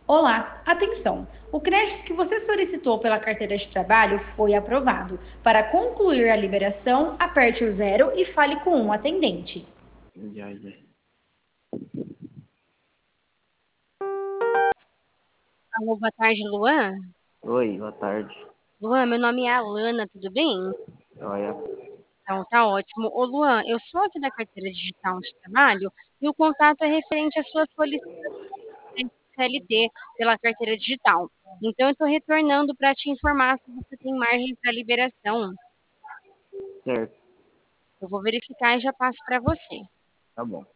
Olá, atenção! O crédito que você solicitou pela carteira de trabalho foi aprovado. Para concluir a liberação, aperte o zero e fale com um atendente. Ya, ya. Alô, boa tarde, Luan. Oi, boa tarde. Luan, meu nome é Alana, tudo bem? Olha, Então, tá ótimo. Ô, Luan, eu sou aqui da carteira digital de trabalho e o contato é referente à sua solicitação de CLT pela carteira digital. Então, eu estou retornando para te informar se você tem margem para liberação. certo, Eu vou verificar e já passo para você. tá bom.